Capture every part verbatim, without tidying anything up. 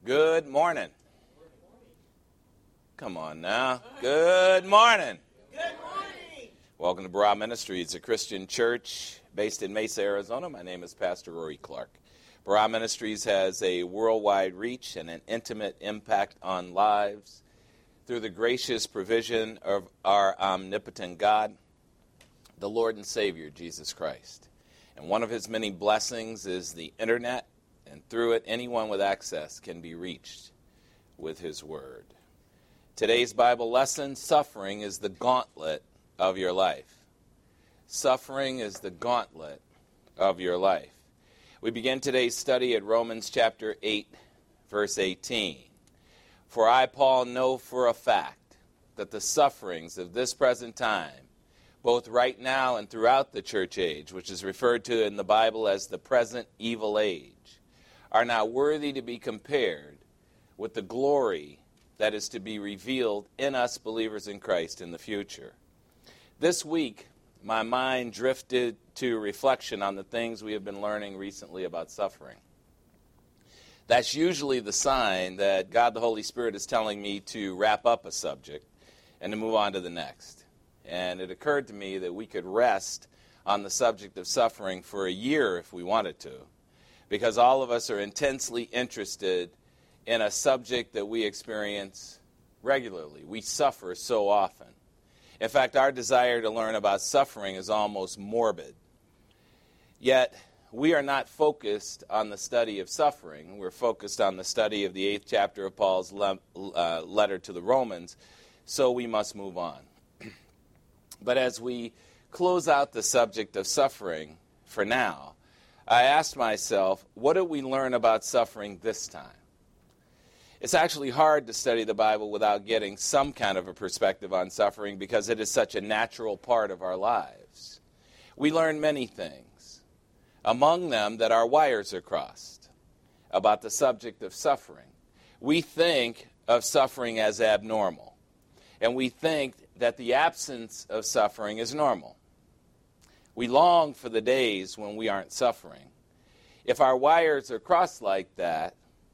Good morning. Come on now. Good morning. Good morning. Welcome to Barah Ministries, a Christian church based in Mesa, Arizona. My name is Pastor Rory Clark. Barah Ministries has a worldwide reach and an intimate impact on lives through the gracious provision of our omnipotent God, the Lord and Savior, Jesus Christ. And one of his many blessings is the internet, and through it, anyone with access can be reached with his word. Today's Bible lesson, suffering is the gauntlet of your life. Suffering is the gauntlet of your life. We begin today's study at Romans chapter eight, verse eighteen. For I, Paul, know for a fact that the sufferings of this present time, both right now and throughout the church age, which is referred to in the Bible as the present evil age, are not worthy to be compared with the glory that is to be revealed in us believers in Christ in the future. This week, my mind drifted to reflection on the things we have been learning recently about suffering. That's usually the sign that God the Holy Spirit is telling me to wrap up a subject and to move on to the next. And it occurred to me that we could rest on the subject of suffering for a year if we wanted to, because all of us are intensely interested in a subject that we experience regularly. We suffer so often. In fact, our desire to learn about suffering is almost morbid. Yet, we are not focused on the study of suffering. We're focused on the study of the eighth chapter of Paul's le- uh, letter to the Romans, so we must move on. But as we close out the subject of suffering for now, I asked myself, what did we learn about suffering this time? It's actually hard to study the Bible without getting some kind of a perspective on suffering because it is such a natural part of our lives. We learn many things, among them that our wires are crossed about the subject of suffering. We think of suffering as abnormal, and we think that the absence of suffering is normal. We long for the days when we aren't suffering. If our wires are crossed like that,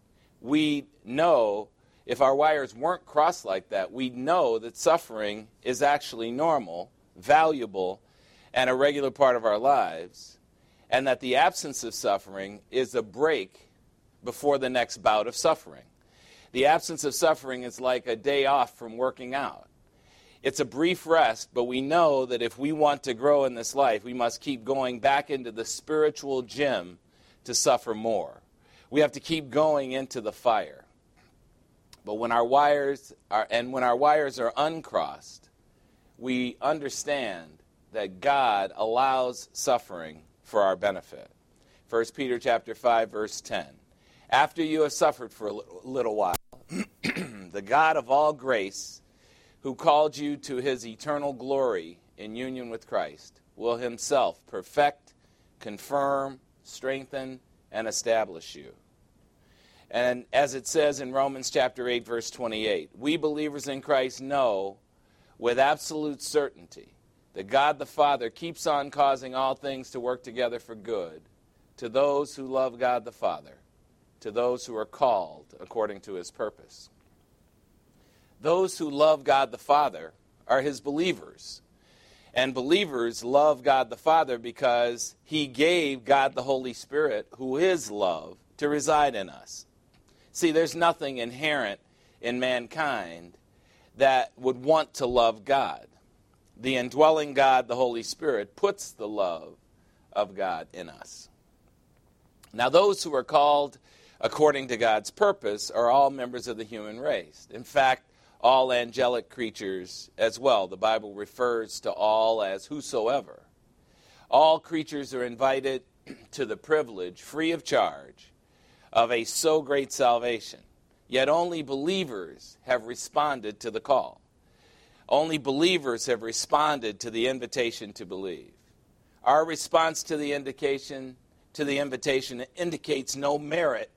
we know, if our wires weren't crossed like that, we know that suffering is actually normal, valuable, and a regular part of our lives, and that the absence of suffering is a break before the next bout of suffering. The absence of suffering is like a day off from working out. It's a brief rest, but we know that if we want to grow in this life, we must keep going back into the spiritual gym to suffer more. We have to keep going into the fire. But when our wires are, and when our wires are uncrossed, we understand that God allows suffering for our benefit. First Peter chapter five, verse ten. After you have suffered for a little, little while, the God of all grace, who called you to his eternal glory in union with Christ, will himself perfect, confirm, strengthen, and establish you. And as it says in Romans chapter eight, verse twenty-eight, we believers in Christ know with absolute certainty that God the Father keeps on causing all things to work together for good to those who love God the Father, to those who are called according to his purpose. Those who love God the Father are his believers. And believers love God the Father because he gave God the Holy Spirit, who is love, to reside in us. See, there's nothing inherent in mankind that would want to love God. The indwelling God, the Holy Spirit, puts the love of God in us. Now, those who are called according to God's purpose are all members of the human race. In fact, all angelic creatures as well. The Bible refers to all as whosoever. All creatures are invited to the privilege, free of charge, of a so great salvation. Yet only believers have responded to the call. Only believers have responded to the invitation to believe. Our response to the indication, to the invitation indicates no merit,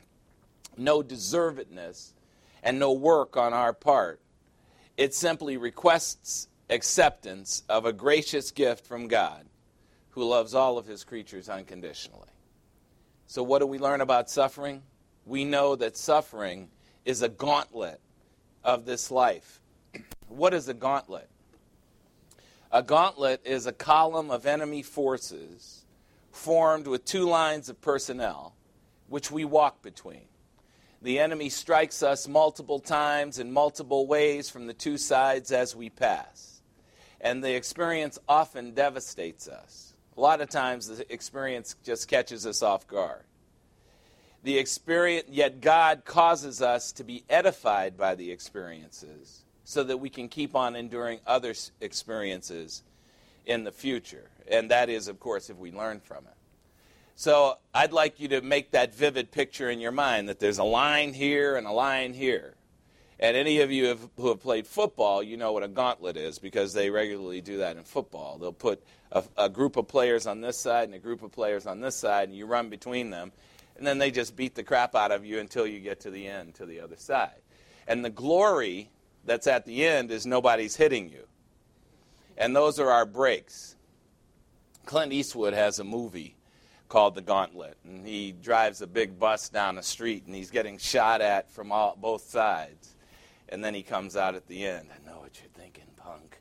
no deservedness, and no work on our part. It simply requests acceptance of a gracious gift from God, who loves all of his creatures unconditionally. So what do we learn about suffering? we know that suffering is a gauntlet of this life. What is a gauntlet? A gauntlet is a column of enemy forces formed with two lines of personnel, which we walk between. The enemy strikes us multiple times in multiple ways from the two sides as we pass. And the experience often devastates us. A lot of times the experience just catches us off guard. The experience, yet God causes us to be edified by the experiences so that we can keep on enduring other experiences in the future. And that is, of course, if we learn from it. So I'd like you to make that vivid picture in your mind that there's a line here and a line here. And any of you have, who have played football, you know what a gauntlet is because they regularly do that in football. They'll put a, a group of players on this side and a group of players on this side, and you run between them. And then they just beat the crap out of you until you get to the end, to the other side. And the glory that's at the end is nobody's hitting you. And those are our breaks. Clint Eastwood has a movie called The Gauntlet. And he drives a big bus down the street, and he's getting shot at from all, both sides. And then he comes out at the end. I know what you're thinking, punk.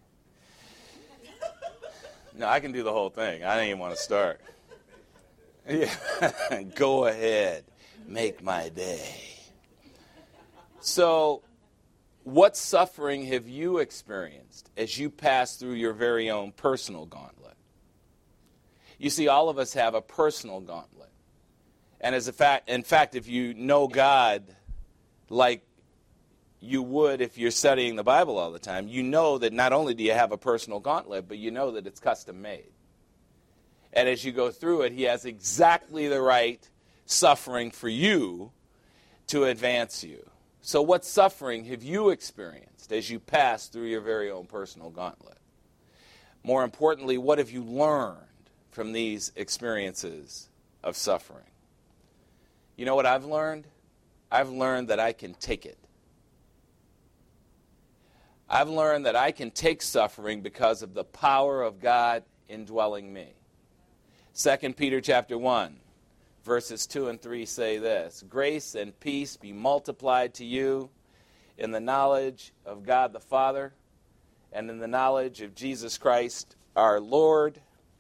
No, I can do the whole thing. I didn't even want to start. Yeah. Go ahead. Make my day. So, what suffering have you experienced as you pass through your very own personal gauntlet? You see, all of us have a personal gauntlet. And as a fact, in fact, if you know God like you would if you're studying the Bible all the time, you know that not only do you have a personal gauntlet, but you know that it's custom made. And as you go through it, he has exactly the right suffering for you to advance you. So what suffering have you experienced as you pass through your very own personal gauntlet? More importantly, what have you learned from these experiences of suffering? You know what I've learned? I've learned that I can take it. I've learned that I can take suffering because of the power of God indwelling me. Second Peter chapter one, verses two and three say this: grace and peace be multiplied to you in the knowledge of God the Father and in the knowledge of Jesus Christ our Lord,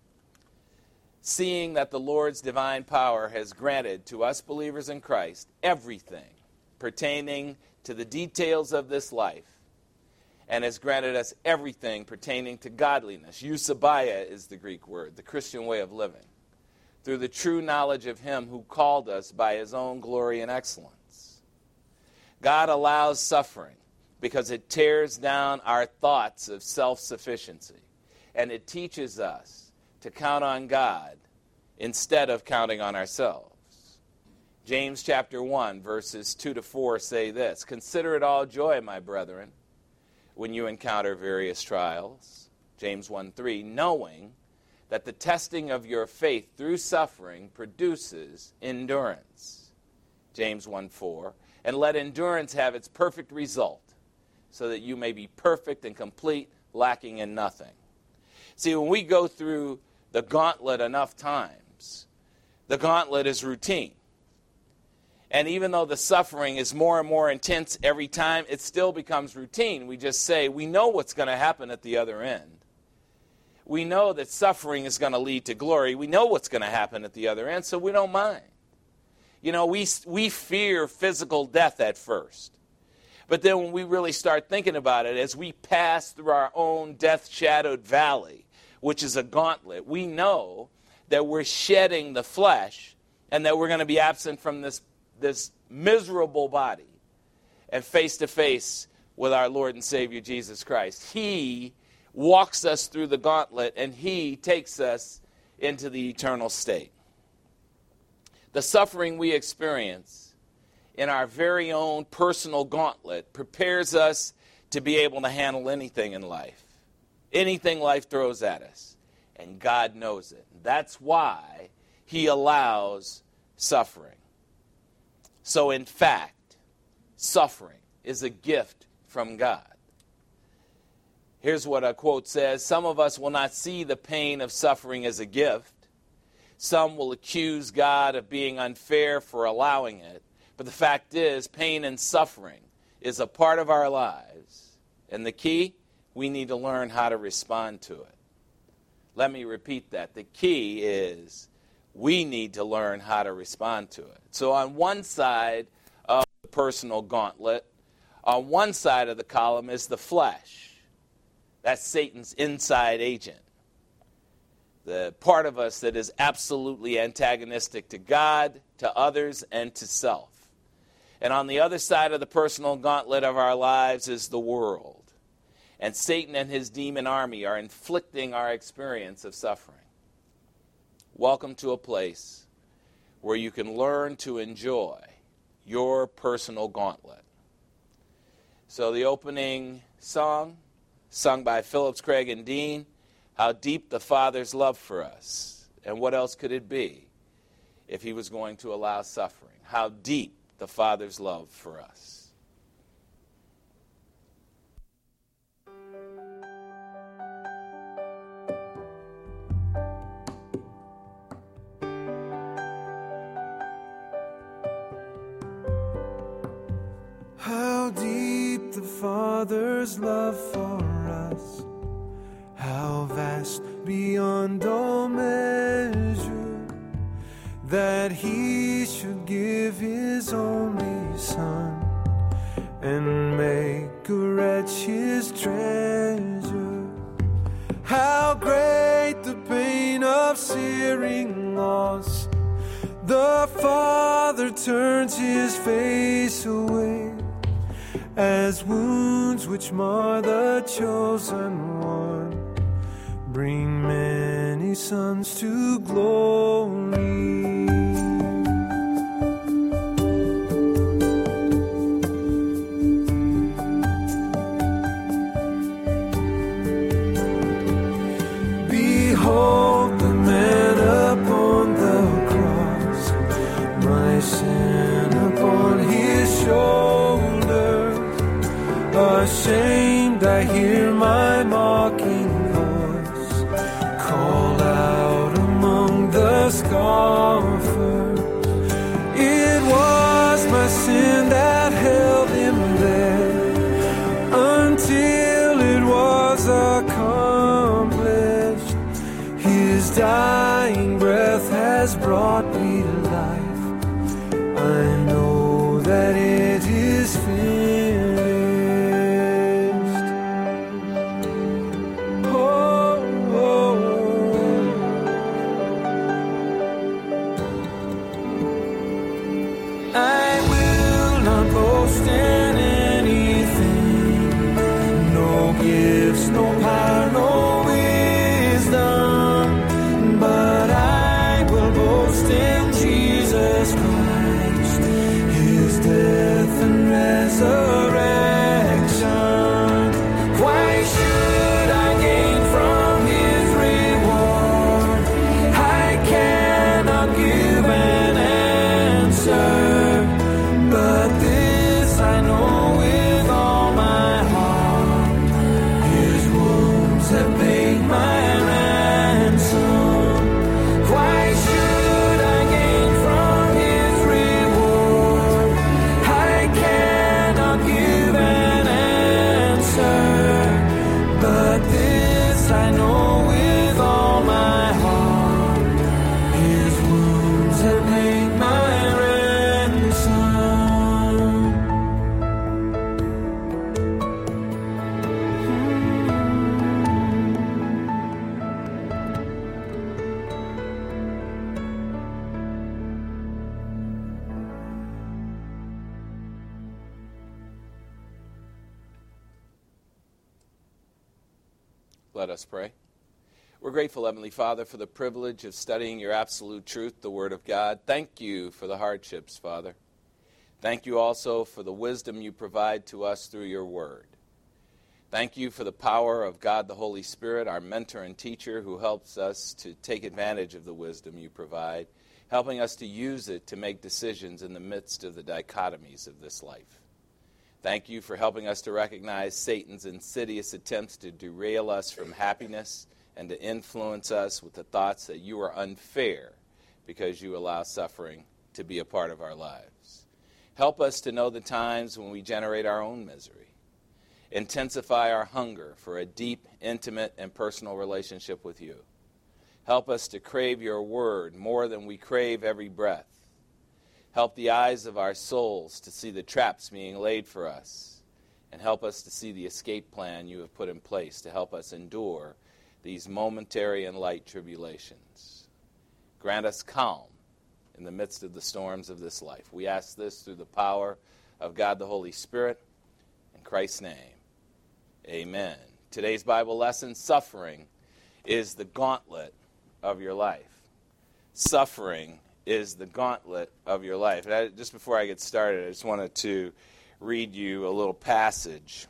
seeing that the Lord's divine power has granted to us believers in Christ everything pertaining to the details of this life, and has granted us everything pertaining to godliness. Eusebeia is the Greek word, the Christian way of living, through the true knowledge of him who called us by his own glory and excellence. God allows suffering because it tears down our thoughts of self-sufficiency, and it teaches us to count on God instead of counting on ourselves. James chapter one, verses two to four say this: consider it all joy, my brethren, when you encounter various trials. James one three, knowing that the testing of your faith through suffering produces endurance. James one four, and let endurance have its perfect result, so that you may be perfect and complete, lacking in nothing. See, when we go through the gauntlet enough times, the gauntlet is routine. And even though the suffering is more and more intense every time, it still becomes routine. We just say, we know what's going to happen at the other end. We know that suffering is going to lead to glory. We know what's going to happen at the other end, so we don't mind. You know, we, we fear physical death at first. But then when we really start thinking about it, as we pass through our own death-shadowed valley, which is a gauntlet, we know that we're shedding the flesh and that we're going to be absent from this this miserable body and face to face with our Lord and Savior Jesus Christ. He walks us through the gauntlet, and he takes us into the eternal state. The suffering we experience in our very own personal gauntlet prepares us to be able to handle anything in life, anything life throws at us, and God knows it. That's why he allows suffering. So, in fact, suffering is a gift from God. Here's what a quote says: some of us will not see the pain of suffering as a gift. Some will accuse God of being unfair for allowing it. But the fact is, pain and suffering is a part of our lives. And the key, we need to learn how to respond to it. Let me repeat that. The key is we need to learn how to respond to it. So on one side of the personal gauntlet, on one side of the column is the flesh. That's Satan's inside agent. The part of us that is absolutely antagonistic to God, to others, and to self. And on the other side of the personal gauntlet of our lives is the world. And Satan and his demon army are inflicting our experience of suffering. Welcome to a place where you can learn to enjoy your personal gauntlet. So the opening song, sung by Phillips, Craig, and Dean, How Deep the Father's Love for Us. And what else could it be if he was going to allow suffering? How deep the Father's love for us. How deep the Father's love for us, how vast beyond all measure, that he should give his only Son and make a wretch his treasure. How great the pain of searing loss, the Father turns his face away, as wounds which mar the chosen one bring many sons to glory. Behold the man upon the cross, my sin upon his shoulder. Ashamed, I hear my mocking voice call out among the scoffers. It was my sin that held him there until it was accomplished. His dying breath has brought me life. I know that it is finished. Let us pray. We're grateful, Heavenly Father, for the privilege of studying your absolute truth, the Word of God. Thank you for the hardships, Father. Thank you also for the wisdom you provide to us through your Word. Thank you for the power of God the Holy Spirit, our mentor and teacher, who helps us to take advantage of the wisdom you provide, helping us to use it to make decisions in the midst of the dichotomies of this life. Thank you for helping us to recognize Satan's insidious attempts to derail us from happiness and to influence us with the thoughts that you are unfair because you allow suffering to be a part of our lives. Help us to know the times when we generate our own misery. Intensify our hunger for a deep, intimate, and personal relationship with you. Help us to crave your word more than we crave every breath. Help the eyes of our souls to see the traps being laid for us, and help us to see the escape plan you have put in place to help us endure these momentary and light tribulations. Grant us calm in the midst of the storms of this life. We ask this through the power of God the Holy Spirit. In Christ's name, amen. Today's Bible lesson, suffering is the gauntlet of your life. Suffering is the gauntlet of your life. And I, just before I get started, I just wanted to read you a little passage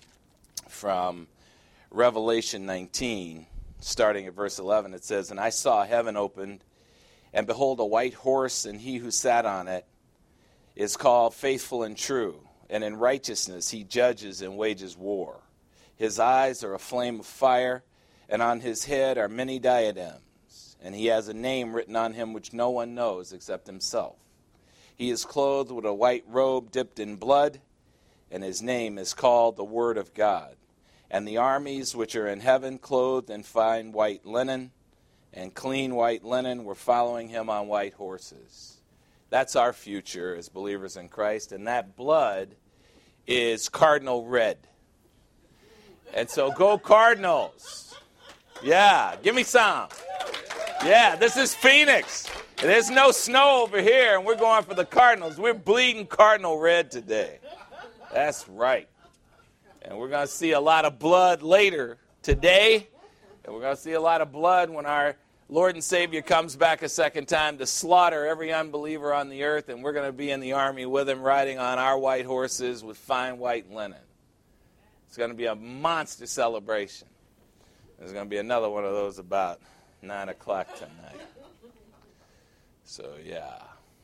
from Revelation nineteen, starting at verse eleven. It says, "And I saw heaven opened, and behold, a white horse, and he who sat on it is called Faithful and True, and in righteousness he judges and wages war. His eyes are a flame of fire, and on his head are many diadems, and he has a name written on him which no one knows except himself. He is clothed with a white robe dipped in blood, and his name is called the Word of God. And the armies which are in heaven, clothed in fine white linen, and clean white linen, were following him on white horses." That's our future as believers in Christ, and that blood is cardinal red. And so go Cardinals. Yeah, give me some. Yeah, this is Phoenix. There's no snow over here, and we're going for the Cardinals. We're bleeding cardinal red today. That's right. And we're going to see a lot of blood later today, and we're going to see a lot of blood when our Lord and Savior comes back a second time to slaughter every unbeliever on the earth, and we're going to be in the army with him, riding on our white horses with fine white linen. It's going to be a monster celebration. There's going to be another one of those about nine o'clock tonight. So, yeah.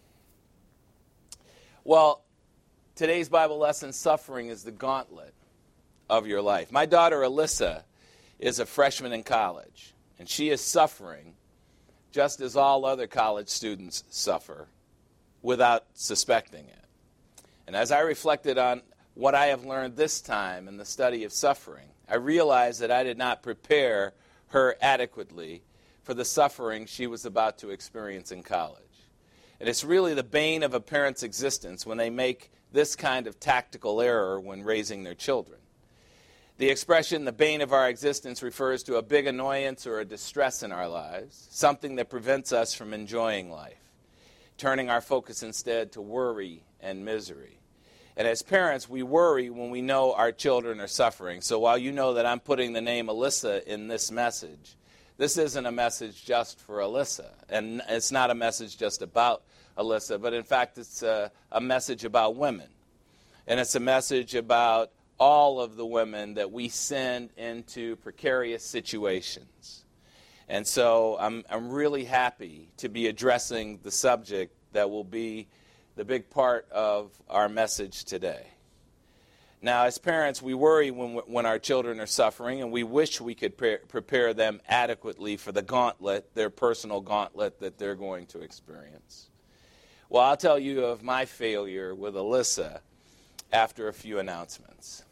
Well, today's Bible lesson, suffering is the gauntlet of your life. My daughter, Alyssa, is a freshman in college, and she is suffering just as all other college students suffer without suspecting it. And as I reflected on what I have learned this time in the study of suffering, I realized that I did not prepare her adequately for the suffering she was about to experience in college. And it's really the bane of a parent's existence when they make this kind of tactical error when raising their children. The expression, the bane of our existence, refers to a big annoyance or a distress in our lives, something that prevents us from enjoying life, turning our focus instead to worry and misery. And as parents, we worry when we know our children are suffering. So while you know that I'm putting the name Alyssa in this message, this isn't a message just for Alyssa. And it's not a message just about Alyssa, but in fact it's a, a message about women. And it's a message about all of the women that we send into precarious situations. And so I'm, I'm really happy to be addressing the subject that will be the big part of our message today. Now, as parents, we worry when, when our children are suffering, and we wish we could pre- prepare them adequately for the gauntlet, their personal gauntlet that they're going to experience. Well, I'll tell you of my failure with Alyssa after a few announcements.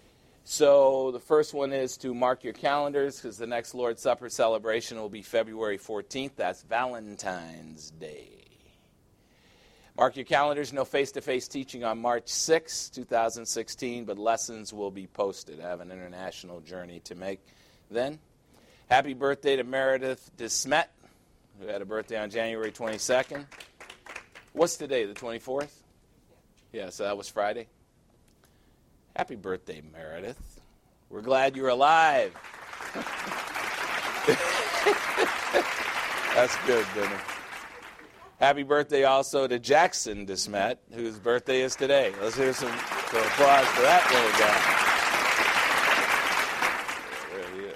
So the first one is to mark your calendars, because the next Lord's Supper celebration will be February fourteenth. That's Valentine's Day. Mark your calendars. No face-to-face teaching on March sixth, twenty sixteen, but lessons will be posted. I have an international journey to make then. Happy birthday to Meredith DeSmet, who had a birthday on January twenty-second. What's today, the twenty-fourth? Yeah, so that was Friday. Happy birthday, Meredith. We're glad you're alive. That's good, Benny. Happy birthday also to Jackson DeSmet, whose birthday is today. Let's hear some, some applause for that little guy. There he is.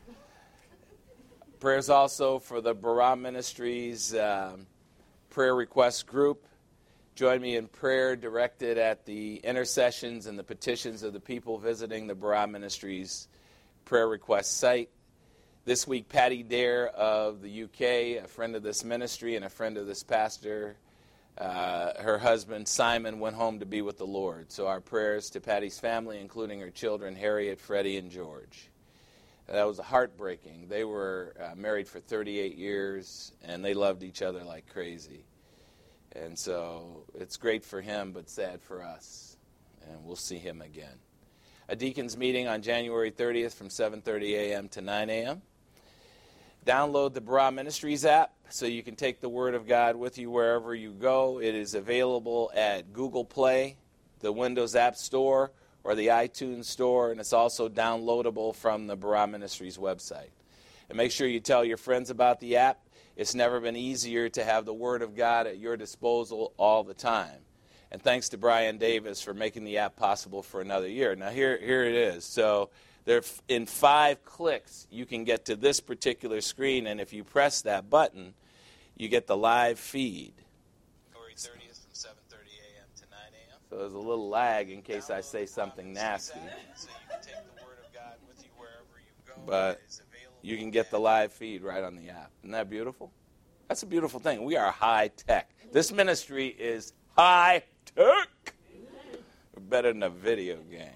Prayers also for the Barah Ministries um, prayer request group. Join me in prayer directed at the intercessions and the petitions of the people visiting the Barah Ministries prayer request site. This week, Patty Dare of the U K, a friend of this ministry and a friend of this pastor, uh, her husband, Simon, went home to be with the Lord. So our prayers to Patty's family, including her children, Harriet, Freddie, and George. That was heartbreaking. They were uh, married for thirty-eight years, and they loved each other like crazy. And so it's great for him, but sad for us. And we'll see him again. A deacons meeting on January thirtieth from seven thirty a.m. to nine a.m. Download the Barah Ministries app so you can take the Word of God with you wherever you go. It is available at Google Play, the Windows App Store, or the iTunes Store, and it's also downloadable from the Barah Ministries website. And make sure you tell your friends about the app. It's never been easier to have the Word of God at your disposal all the time. And thanks to Brian Davis for making the app possible for another year. Now, here, here it is. So there, in five clicks, you can get to this particular screen, and if you press that button, you get the live feed. January thirtieth from seven thirty a.m. to nine a.m. So there's a little lag in case I say something nasty. So you can take the Word of God with you wherever you go. But you can get the live feed right on the app. Isn't that beautiful? That's a beautiful thing. We are high tech. This ministry is high tech. We're better than a video game.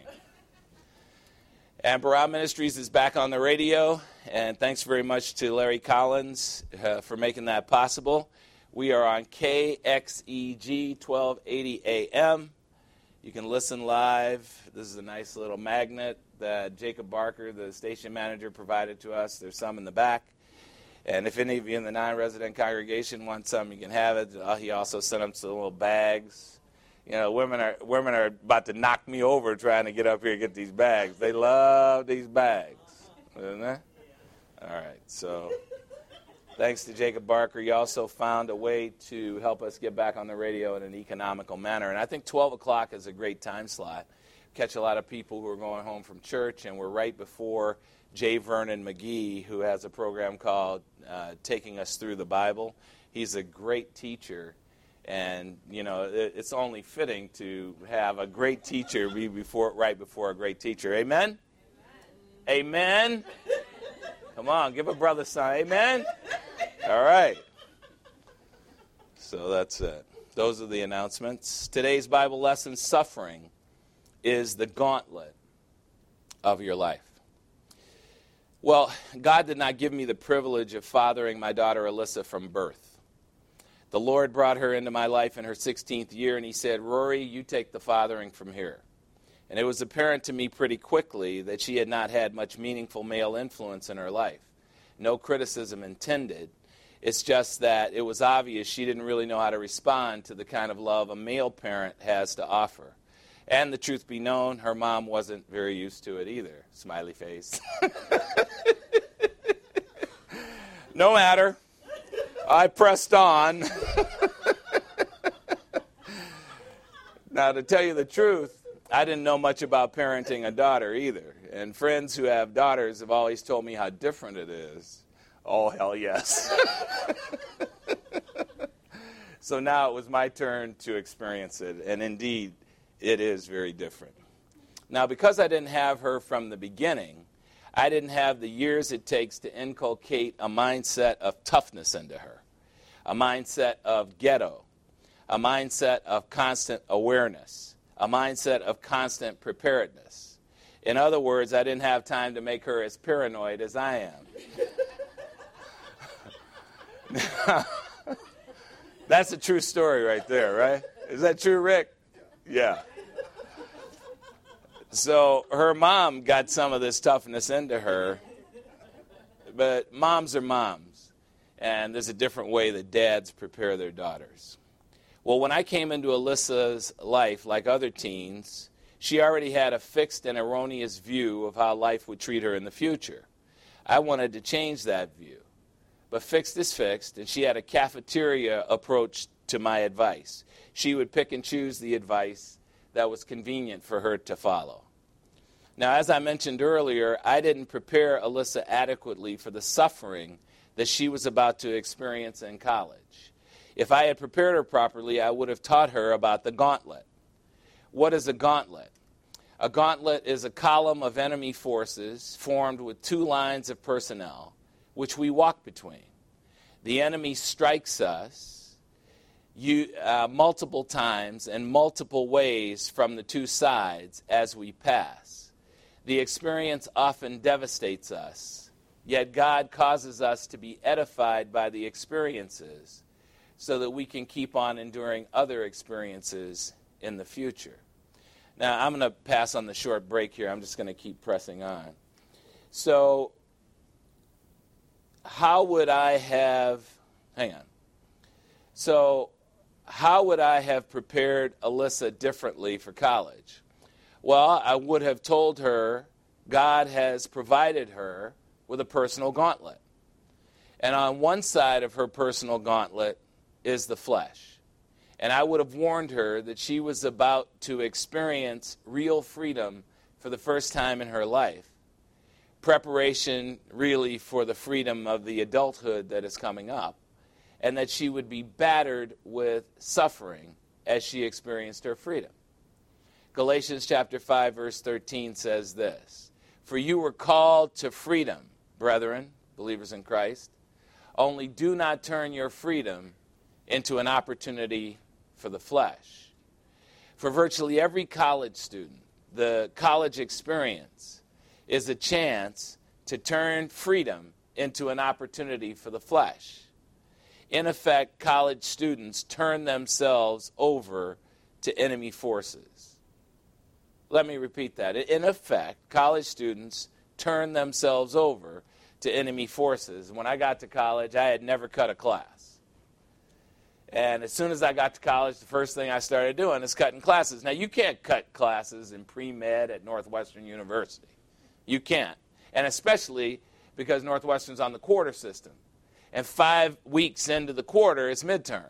And Barah Ministries is back on the radio, and thanks very much to Larry Collins uh, for making that possible. We are on K X E G twelve eighty A M. You can listen live. This is a nice little magnet that Jacob Barker, the station manager, provided to us. There's some in the back. And if any of you in the non-resident congregation want some, you can have it. Uh, he also sent them some little bags. You know, women are women are about to knock me over trying to get up here and get these bags. They love these bags, isn't they? All right, so thanks to Jacob Barker. He also found a way to help us get back on the radio in an economical manner. And I think twelve o'clock is a great time slot. Catch a lot of people who are going home from church, and we're right before J. Vernon McGee, who has a program called uh, Taking Us Through the Bible. He's a great teacher. And, you know, it's only fitting to have a great teacher be before, right before a great teacher. Amen? Amen? Amen? Come on, give a brother some. Amen? All right. So that's it. Those are the announcements. Today's Bible lesson, suffering is the gauntlet of your life. Well, God did not give me the privilege of fathering my daughter Alyssa from birth. The Lord brought her into my life in her sixteenth year, and he said, Rory, you take the fathering from here. And it was apparent to me pretty quickly that she had not had much meaningful male influence in her life. No criticism intended. It's just that it was obvious she didn't really know how to respond to the kind of love a male parent has to offer. And the truth be known, her mom wasn't very used to it either. Smiley face. No matter. I pressed on. Now, to tell you the truth, I didn't know much about parenting a daughter either. And friends who have daughters have always told me how different it is. Oh, hell yes. So now it was my turn to experience it. And indeed, it is very different. Now, because I didn't have her from the beginning, I didn't have the years it takes to inculcate a mindset of toughness into her, a mindset of ghetto, a mindset of constant awareness, a mindset of constant preparedness. In other words, I didn't have time to make her as paranoid as I am. That's a true story right there, right? Is that true, Rick? Yeah. So her mom got some of this toughness into her, but moms are moms, and there's a different way that dads prepare their daughters. Well, when I came into Alyssa's life, like other teens, she already had a fixed and erroneous view of how life would treat her in the future. I wanted to change that view, but fixed is fixed, and she had a cafeteria approach to my advice. She would pick and choose the advice that was convenient for her to follow. Now, as I mentioned earlier, I didn't prepare Alyssa adequately for the suffering that she was about to experience in college. If I had prepared her properly, I would have taught her about the gauntlet. What is a gauntlet? A gauntlet is a column of enemy forces formed with two lines of personnel, which we walk between. The enemy strikes us, you, uh, multiple times and multiple ways from the two sides as we pass. The experience often devastates us, yet God causes us to be edified by the experiences so that we can keep on enduring other experiences in the future. Now, I'm going to pass on the short break here. I'm just going to keep pressing on. So, how would I have, hang on. So, how would I have prepared Alyssa differently for college? Well, I would have told her God has provided her with a personal gauntlet. And on one side of her personal gauntlet is the flesh. And I would have warned her that she was about to experience real freedom for the first time in her life. Preparation really for the freedom of the adulthood that is coming up. And that she would be battered with suffering as she experienced her freedom. Galatians chapter five, verse thirteen says this, "For you were called to freedom, brethren," believers in Christ, "only do not turn your freedom into an opportunity for the flesh." For virtually every college student, the college experience is a chance to turn freedom into an opportunity for the flesh. In effect, college students turn themselves over to enemy forces. Let me repeat that. In effect, college students turn themselves over to enemy forces. When I got to college, I had never cut a class. And as soon as I got to college, the first thing I started doing is cutting classes. Now, you can't cut classes in pre-med at Northwestern University. You can't. And especially because Northwestern's on the quarter system. And five weeks into the quarter, it's midterms.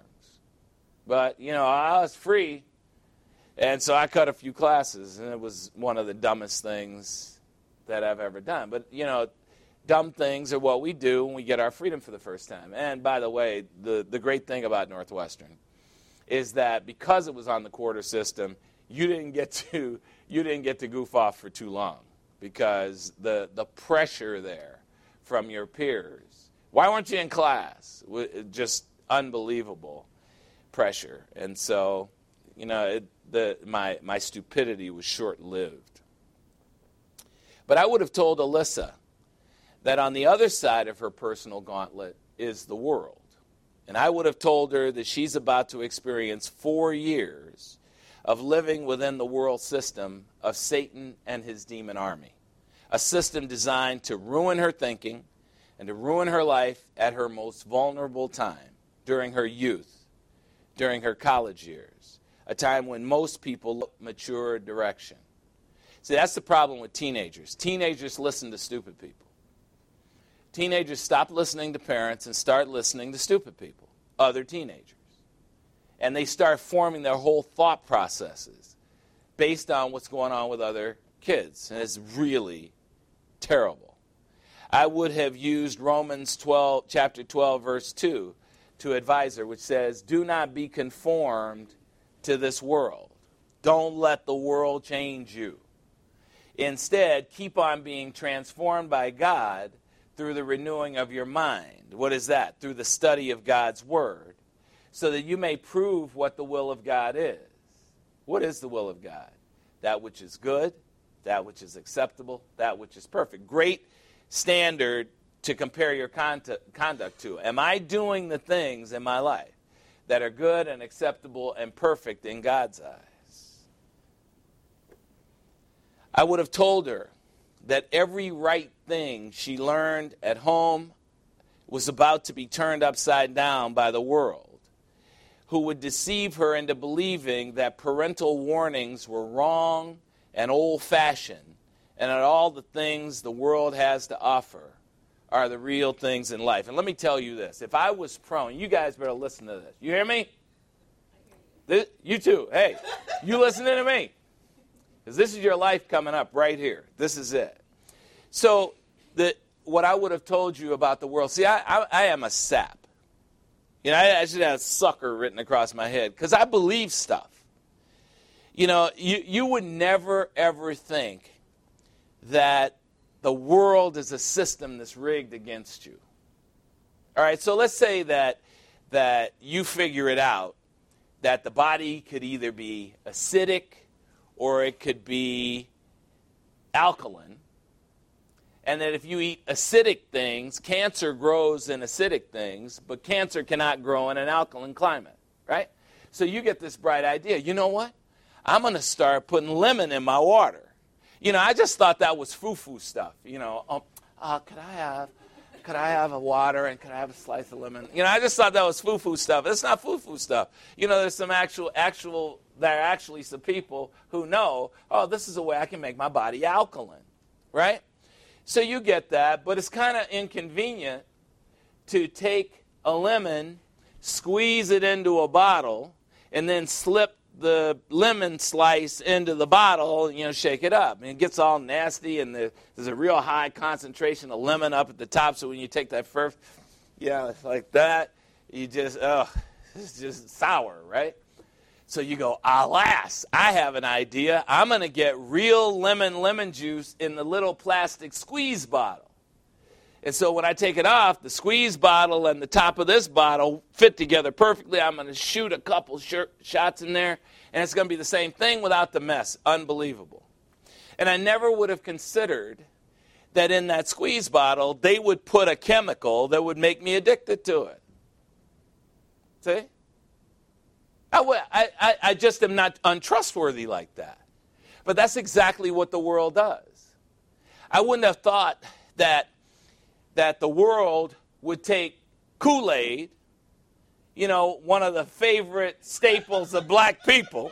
But, you know, I was free, and so I cut a few classes, and it was one of the dumbest things that I've ever done. But, you know, dumb things are what we do when we get our freedom for the first time. And, by the way, the, the great thing about Northwestern is that because it was on the quarter system, you didn't get to, you didn't get to goof off for too long because the, the pressure there from your peers. Why weren't you in class? Just unbelievable pressure. And so, you know, it, the, my, my stupidity was short-lived. But I would have told Alyssa that on the other side of her personal gauntlet is the world. And I would have told her that she's about to experience four years of living within the world system of Satan and his demon army. A system designed to ruin her thinking, and to ruin her life at her most vulnerable time, during her youth, during her college years, a time when most people look mature direction. See, that's the problem with teenagers. Teenagers listen to stupid people. Teenagers stop listening to parents and start listening to stupid people, other teenagers. And they start forming their whole thought processes based on what's going on with other kids. And it's really terrible. I would have used Romans twelve, chapter twelve, verse two to advise her, which says, "Do not be conformed to this world. Don't let the world change you. Instead, keep on being transformed by God through the renewing of your mind." What is that? Through the study of God's Word, so that you may prove what the will of God is. What is the will of God? That which is good, that which is acceptable, that which is perfect. Great standard to compare your conduct to. Am I doing the things in my life that are good and acceptable and perfect in God's eyes? I would have told her that every right thing she learned at home was about to be turned upside down by the world, who would deceive her into believing that parental warnings were wrong and old-fashioned, and that all the things the world has to offer are the real things in life. And let me tell you this. If I was prone, you guys better listen to this. You hear me? This, you too. Hey, you listening to me? Because this is your life coming up right here. This is it. So the, what I would have told you about the world. See, I, I, I am a sap. You know, I, I should have sucker written across my head because I believe stuff. You know, you, you would never, ever think that the world is a system that's rigged against you. All right, so let's say that that you figure it out that the body could either be acidic or it could be alkaline. And that if you eat acidic things, cancer grows in acidic things, but cancer cannot grow in an alkaline climate, right? So you get this bright idea. You know what? I'm going to start putting lemon in my water. You know, I just thought that was foo-foo stuff. You know, um, uh, could I have, could I have a water and could I have a slice of lemon? You know, I just thought that was foo-foo stuff. It's not foo-foo stuff. You know, there's some actual, actual, there are actually some people who know, oh, this is a way I can make my body alkaline, right? So you get that, but it's kind of inconvenient to take a lemon, squeeze it into a bottle, and then slip the lemon slice into the bottle, you know, shake it up. And it gets all nasty, and there's a real high concentration of lemon up at the top, so when you take that first, you know, it's like that, you just, oh, it's just sour, right? So you go, alas, I have an idea. I'm going to get real lemon lemon juice in the little plastic squeeze bottle. And so when I take it off, the squeeze bottle and the top of this bottle fit together perfectly. I'm going to shoot a couple sh- shots in there, and it's going to be the same thing without the mess. Unbelievable. And I never would have considered that in that squeeze bottle, they would put a chemical that would make me addicted to it. See? I, I, I just am not untrustworthy like that. But that's exactly what the world does. I wouldn't have thought that that the world would take Kool-Aid, you know, one of the favorite staples of black people,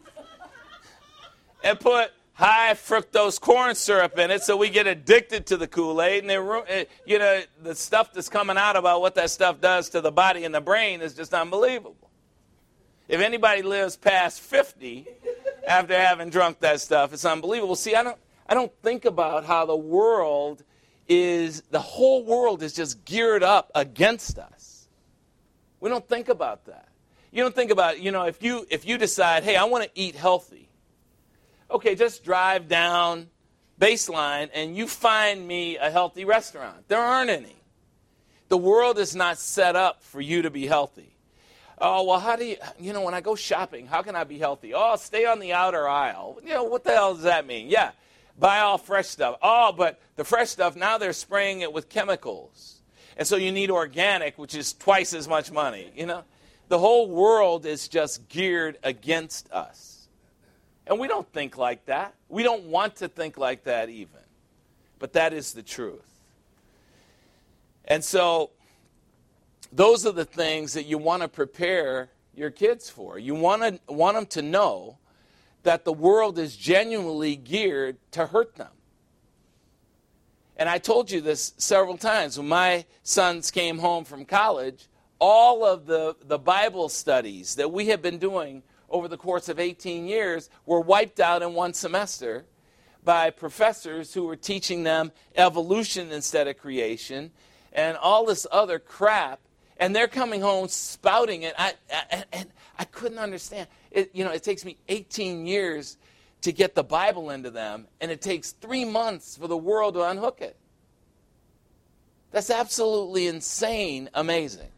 and put high fructose corn syrup in it so we get addicted to the Kool-Aid. And, they, you know, the stuff that's coming out about what that stuff does to the body and the brain is just unbelievable. If anybody lives past fifty after having drunk that stuff, it's unbelievable. See, I don't, I don't think about how the world is, the whole world is just geared up against us. We don't think about that. You don't think about, you know, if you if you decide, hey, I want to eat healthy. Okay, just drive down Baseline and you find me a healthy restaurant. There aren't any. The world is not set up for you to be healthy. Oh, well, how do you, you know, when I go shopping, how can I be healthy? Oh, stay on the outer aisle. You know, what the hell does that mean? Yeah. Buy all fresh stuff. Oh, but the fresh stuff, now they're spraying it with chemicals. And so you need organic, which is twice as much money, you know. The whole world is just geared against us. And we don't think like that. We don't want to think like that even. But that is the truth. And so those are the things that you want to prepare your kids for. You want to want them to know that the world is genuinely geared to hurt them. And I told you this several times. When my sons came home from college, all of the, the Bible studies that we have been doing over the course of eighteen years were wiped out in one semester by professors who were teaching them evolution instead of creation and all this other crap. And they're coming home spouting it. I, I, and I couldn't understand. It, you know, it takes me eighteen years to get the Bible into them, and it takes three months for the world to unhook it. That's absolutely insane, amazing.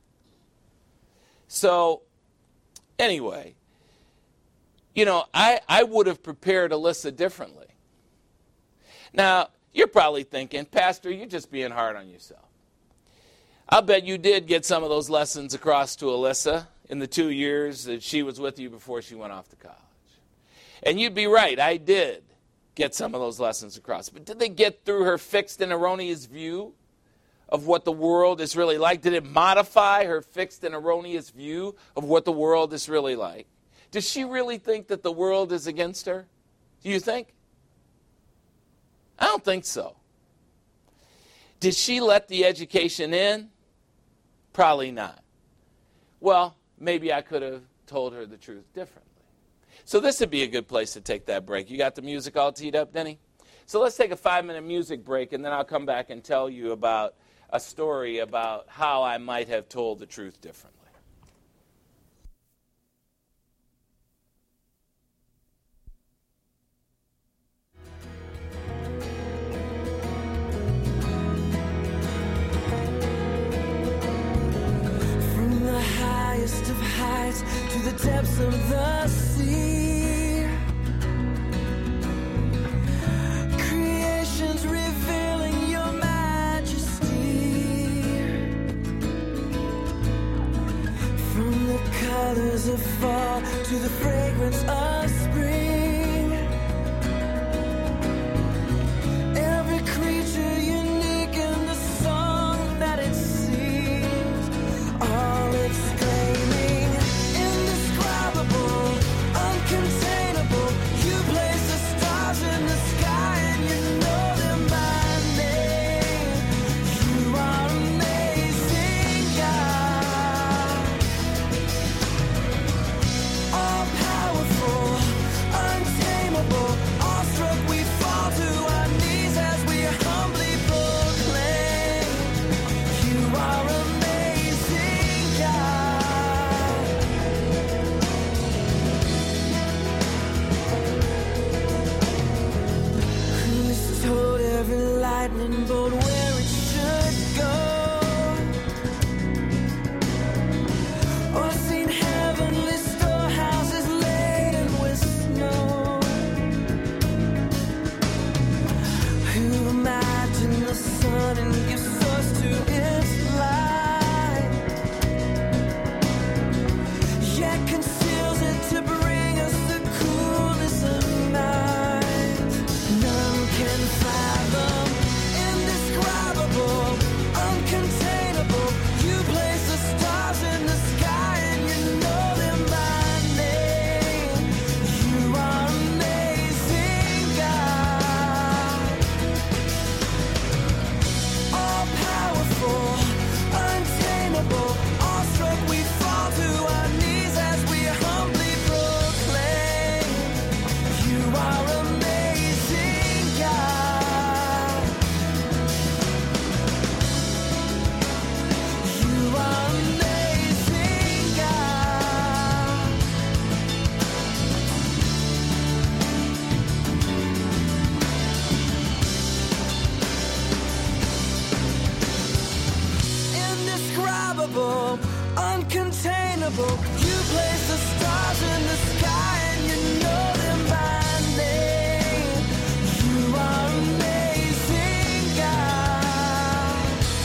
So, anyway, you know, I, I would have prepared Alyssa differently. Now, you're probably thinking, Pastor, you're just being hard on yourself. I'll bet you did get some of those lessons across to Alyssa in the two years that she was with you before she went off to college. And you'd be right, I did get some of those lessons across. But did they get through her fixed and erroneous view of what the world is really like? Did it modify her fixed and erroneous view of what the world is really like? Does she really think that the world is against her? Do you think? I don't think so. Did she let the education in? Probably not. Well, maybe I could have told her the truth differently. So this would be a good place to take that break. You got the music all teed up, Denny? So let's take a five-minute music break, and then I'll come back and tell you about a story about how I might have told the truth differently. From the highest of heights to to the depths of the sea. Creation's revealing your majesty. From the colors of fall to the fragrance of spring. Every creature unique in the song that it sings. All exclaiming, indescribable, uncontainable. You place the stars in the sky and you know them by name. You are amazing, God. All powerful, untamable. Awestruck, we fall to our knees as we humbly proclaim. You are amazing, God. Who's told every lightning bolt where it should go? Or seen heavenly storehouses laden with snow? Who imagined the sun and gives source to its light, yet conceals it to bring us the coolness of night? None can fathom, indescribable, uncontainable. You place the stars in the sky and you know them by name. You are amazing, God. All powerful, untamable. Awestruck, we fall to our knees as we humbly proclaim. You are amazing, God. You are amazing, God. Indescribable, uncontainable. You place the stars in the sky and you know them by name. You are amazing, God.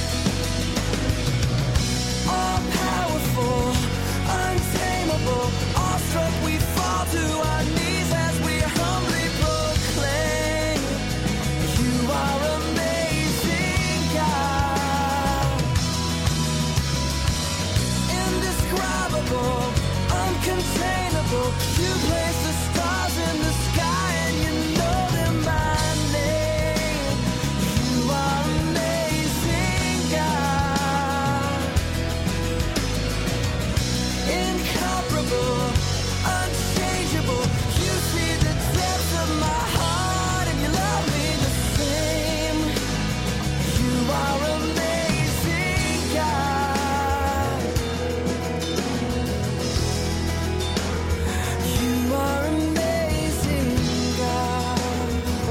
All powerful, untamable. Awestruck, we fall to our knees as we humbly proclaim. You are amazing, God. Indescribable, uncontainable. You place the stars in the sky and you know them by name. You are amazing, God. Incomparable, unchangeable. You see the depths of my heart and you love me the same. You are amazing, God. You are amazing, God.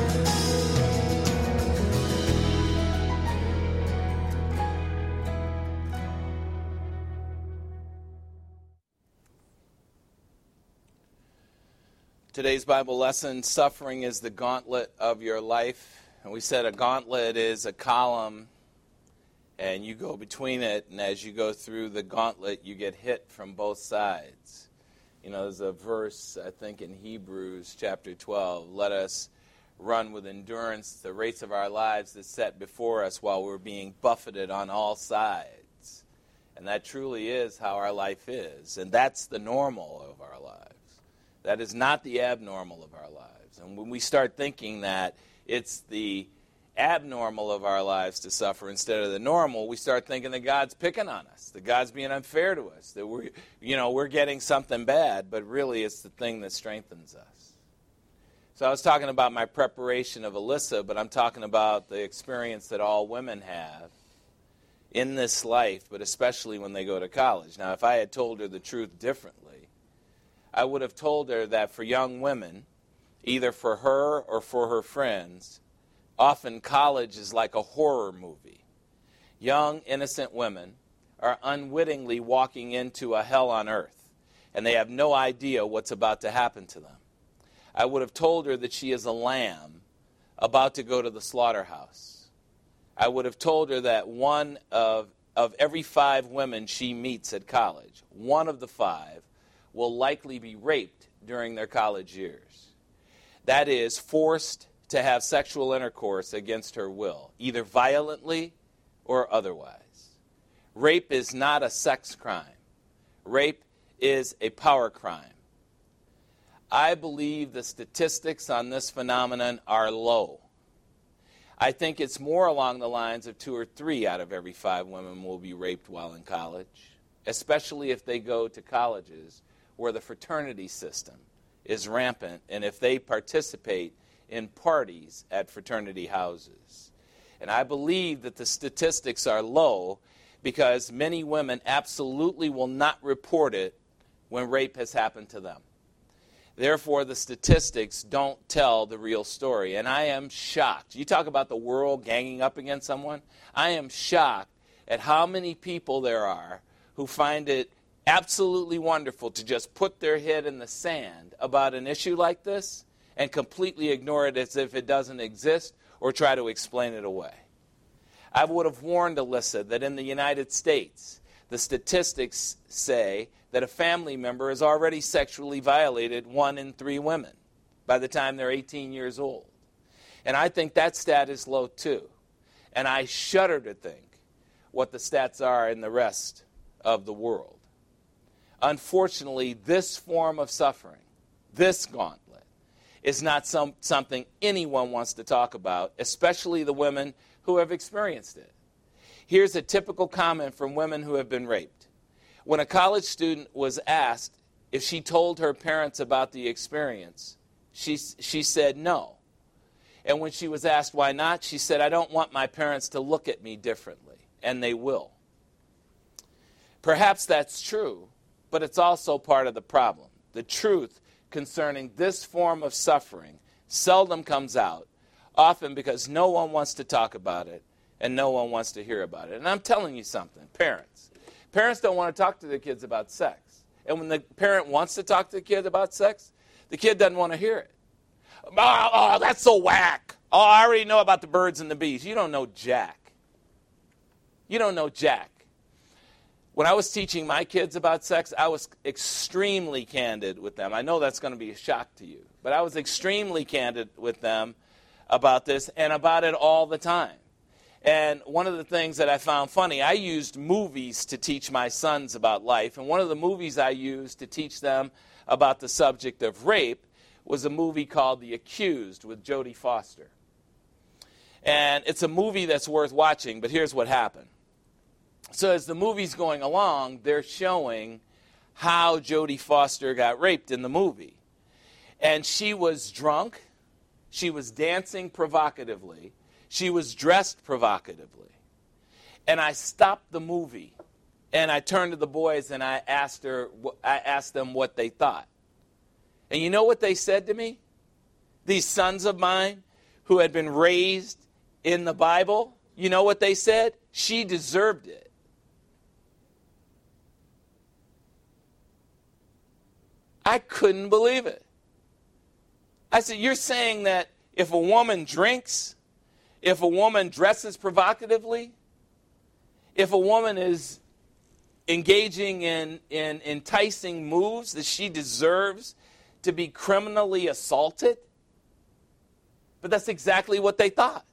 Today's Bible lesson, suffering is the gauntlet of your life. And we said a gauntlet is a column, and you go between it, and as you go through the gauntlet, you get hit from both sides. You know, there's a verse, I think, in Hebrews chapter twelve, let us run with endurance the race of our lives that's set before us while we're being buffeted on all sides. And that truly is how our life is. And that's the normal of our lives. That is not the abnormal of our lives. And when we start thinking that it's the abnormal of our lives to suffer instead of the normal, we start thinking that God's picking on us, that God's being unfair to us, that we're, you know, we're getting something bad, but really it's the thing that strengthens us. So I was talking about my preparation of Alyssa, but I'm talking about the experience that all women have in this life, but especially when they go to college. Now, if I had told her the truth differently, I would have told her that for young women, either for her or for her friends, often college is like a horror movie. Young, innocent women are unwittingly walking into a hell on earth. and they have no idea what's about to happen to them. I would have told her that she is a lamb about to go to the slaughterhouse. I would have told her that one of, of every five women she meets at college, one of the five will likely be raped during their college years. That is, forced to have sexual intercourse against her will, either violently or otherwise. Rape is not a sex crime. Rape is a power crime. I believe the statistics on this phenomenon are low. I think it's more along the lines of two or three out of every five women will be raped while in college, especially if they go to colleges where the fraternity system is rampant and if they participate in parties at fraternity houses. And I believe that the statistics are low because many women absolutely will not report it when rape has happened to them. Therefore, the statistics don't tell the real story. And I am shocked. You talk about the world ganging up against someone. I am shocked at how many people there are who find it absolutely wonderful to just put their head in the sand about an issue like this and completely ignore it as if it doesn't exist or try to explain it away. I would have warned Alyssa that in the United States, the statistics say that a family member has already sexually violated one in three women by the time they're eighteen years old. And I think that stat is low too. And I shudder to think what the stats are in the rest of the world. Unfortunately, this form of suffering, this gauntlet, is not some, something anyone wants to talk about, especially the women who have experienced it. Here's a typical comment from women who have been raped. When a college student was asked if she told her parents about the experience, she, she said no. And when she was asked why not, she said, I don't want my parents to look at me differently, and they will. Perhaps that's true, but it's also part of the problem. The truth concerning this form of suffering seldom comes out, often because no one wants to talk about it and no one wants to hear about it. And I'm telling you something, parents. Parents don't want to talk to their kids about sex. And when the parent wants to talk to the kid about sex, the kid doesn't want to hear it. Oh, oh, that's so whack. Oh, I already know about the birds and the bees. You don't know jack. You don't know jack. When I was teaching my kids about sex, I was extremely candid with them. I know that's going to be a shock to you, but I was extremely candid with them about this and about it all the time. And one of the things that I found funny, I used movies to teach my sons about life, and one of the movies I used to teach them about the subject of rape was a movie called The Accused with Jodie Foster. And it's a movie that's worth watching, but here's what happened. So as the movie's going along, they're showing how Jodie Foster got raped in the movie. And she was drunk. She was dancing provocatively. She was dressed provocatively. And I stopped the movie, and I turned to the boys, and I asked her, I asked them what they thought. And you know what they said to me? These sons of mine who had been raised in the Bible, you know what they said? She deserved it. I couldn't believe it. I said, you're saying that if a woman drinks, if a woman dresses provocatively, if a woman is engaging in, in enticing moves, that she deserves to be criminally assaulted? But that's exactly what they thought.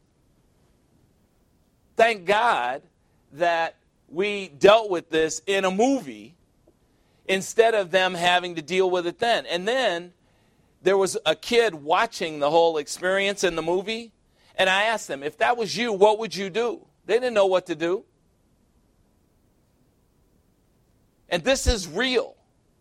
Thank God that we dealt with this in a movie instead of them having to deal with it then. And then there was a kid watching the whole experience in the movie, and I asked them, if that was you, what would you do? They didn't know what to do. And this is real.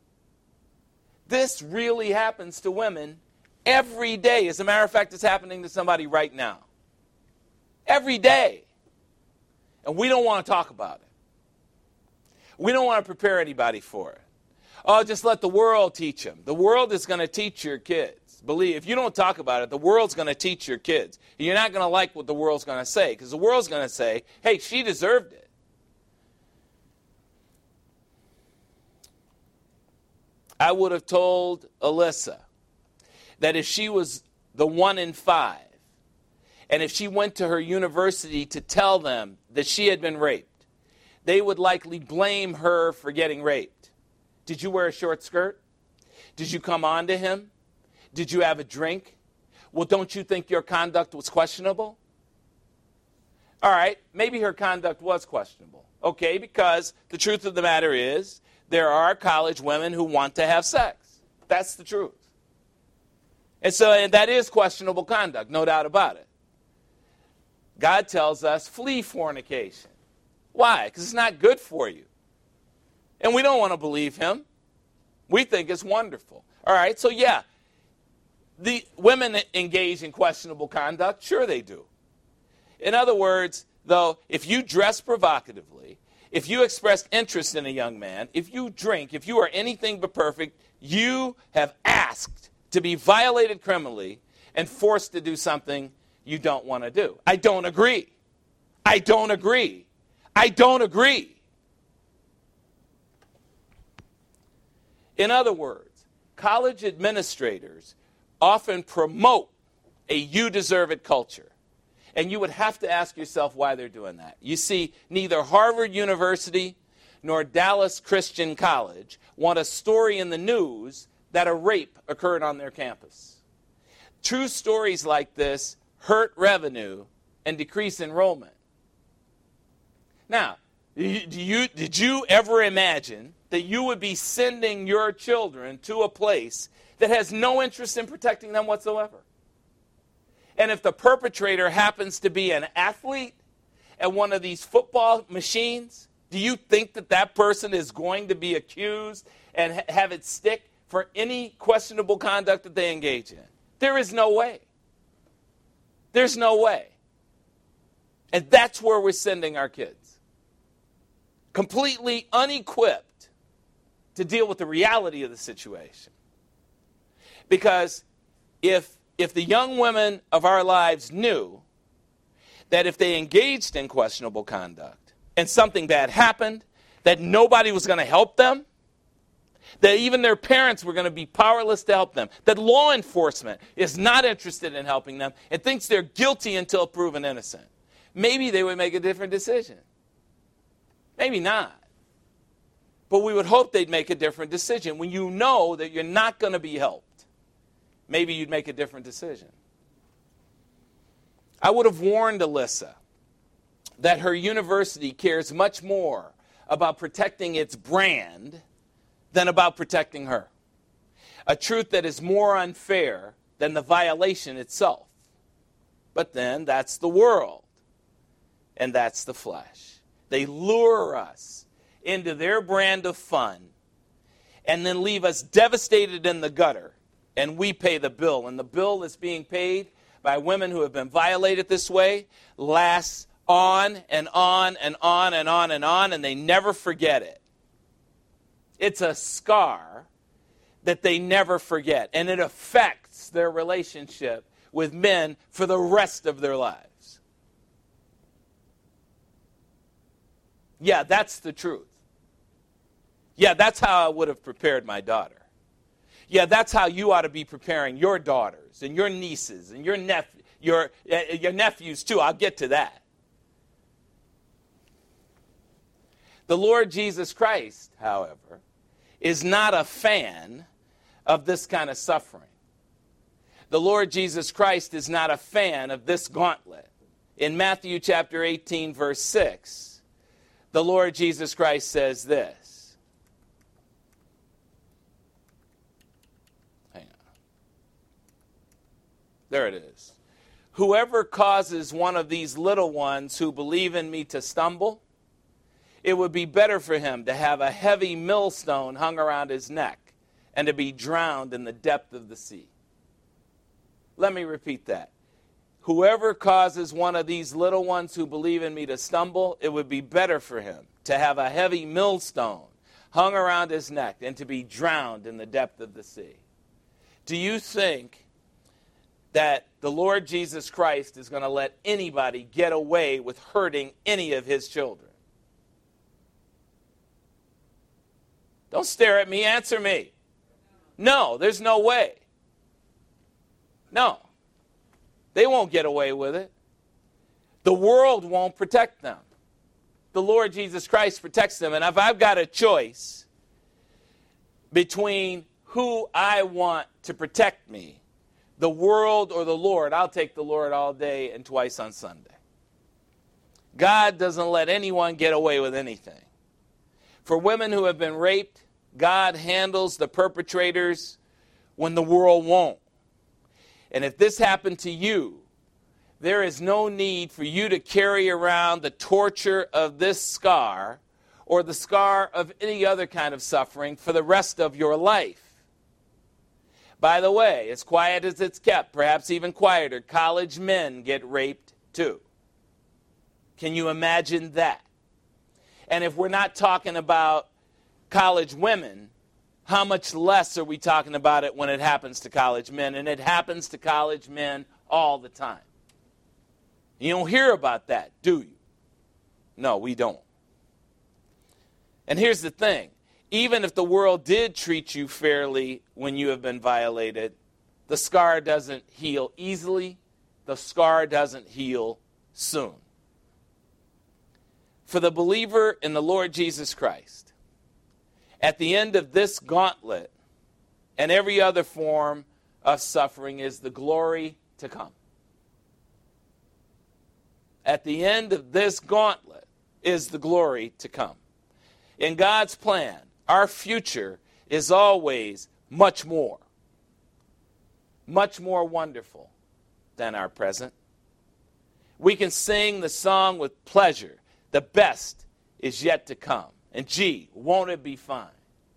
This really happens to women every day. As a matter of fact, it's happening to somebody right now. Every day. And we don't want to talk about it. We don't want to prepare anybody for it. Oh, just let the world teach them. The world is going to teach your kids. Believe, if you don't talk about it, the world's going to teach your kids. You're not going to like what the world's going to say, because the world's going to say, hey, she deserved it. I would have told Alyssa that if she was the one in five, and if she went to her university to tell them that she had been raped, they would likely blame her for getting raped. Did you wear a short skirt? Did you come on to him? Did you have a drink? Well, don't you think your conduct was questionable? All right, maybe her conduct was questionable. Okay, because the truth of the matter is there are college women who want to have sex. That's the truth. And so and that is questionable conduct, no doubt about it. God tells us, flee fornication. Why? Because it's not good for you. And we don't want to believe him. We think it's wonderful. All right, so yeah, the women engage in questionable conduct. Sure they do. In other words, though, if you dress provocatively, if you express interest in a young man, if you drink, if you are anything but perfect, you have asked to be violated criminally and forced to do something you don't want to do. I don't agree. I don't agree. I don't agree. In other words, college administrators often promote a you deserve it culture. And you would have to ask yourself why they're doing that. You see, neither Harvard University nor Dallas Christian College want a story in the news that a rape occurred on their campus. True stories like this hurt revenue and decrease enrollment. Now, do you, did you ever imagine that you would be sending your children to a place that has no interest in protecting them whatsoever? And if the perpetrator happens to be an athlete at one of these football machines, do you think that that person is going to be accused and ha- have it stick for any questionable conduct that they engage in? There is no way. There's no way. And that's where we're sending our kids. Completely unequipped to deal with the reality of the situation. Because if If the young women of our lives knew that if they engaged in questionable conduct and something bad happened, that nobody was going to help them, that even their parents were going to be powerless to help them, that law enforcement is not interested in helping them and thinks they're guilty until proven innocent, maybe they would make a different decision. Maybe not. But we would hope they'd make a different decision when you know that you're not going to be helped. Maybe you'd make a different decision. I would have warned Alyssa that her university cares much more about protecting its brand than about protecting her. A truth that is more unfair than the violation itself. But then that's the world. And that's the flesh. They lure us into their brand of fun and then leave us devastated in the gutter. And we pay the bill. And the bill that's being paid by women who have been violated this way lasts on and on and on and on and on, and they never forget it. It's a scar that they never forget, and it affects their relationship with men for the rest of their lives. Yeah, that's the truth. Yeah, that's how I would have prepared my daughter. Yeah, that's how you ought to be preparing your daughters and your nieces and your nephew, your uh, your nephews too. I'll get to that. The Lord Jesus Christ, however, is not a fan of this kind of suffering. The Lord Jesus Christ is not a fan of this gauntlet. In Matthew chapter eighteen, verse six, the Lord Jesus Christ says this. There it is. Whoever causes one of these little ones who believe in me to stumble, it would be better for him to have a heavy millstone hung around his neck and to be drowned in the depth of the sea. Let me repeat that. Whoever causes one of these little ones who believe in me to stumble, it would be better for him to have a heavy millstone hung around his neck and to be drowned in the depth of the sea. Do you think that the Lord Jesus Christ is going to let anybody get away with hurting any of his children? Don't stare at me, answer me. No, there's no way. No. They won't get away with it. The world won't protect them. The Lord Jesus Christ protects them. And if I've got a choice between who I want to protect me, the world or the Lord, I'll take the Lord all day and twice on Sunday. God doesn't let anyone get away with anything. For women who have been raped, God handles the perpetrators when the world won't. And if this happened to you, there is no need for you to carry around the torture of this scar or the scar of any other kind of suffering for the rest of your life. By the way, as quiet as it's kept, perhaps even quieter, college men get raped too. Can you imagine that? And if we're not talking about college women, how much less are we talking about it when it happens to college men? And it happens to college men all the time. You don't hear about that, do you? No, we don't. And here's the thing. Even if the world did treat you fairly when you have been violated, the scar doesn't heal easily. The scar doesn't heal soon. For the believer in the Lord Jesus Christ, at the end of this gauntlet and every other form of suffering is the glory to come. At the end of this gauntlet is the glory to come. In God's plan, our future is always much more, much more wonderful than our present. We can sing the song with pleasure. The best is yet to come. And gee, won't it be fine?